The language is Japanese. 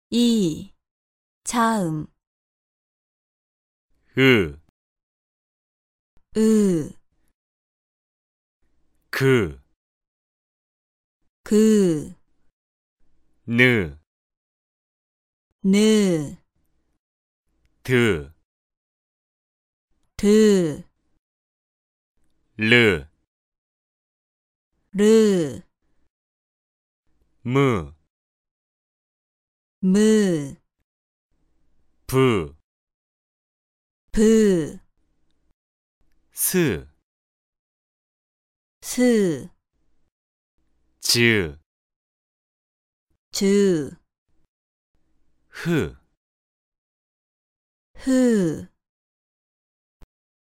이, 자음, 으, 으, 그, 그, 느, 느, 드, 드, 르, 르, 무, 무, 부, 부, 스, 스, 즈, 주, 흐. 흐,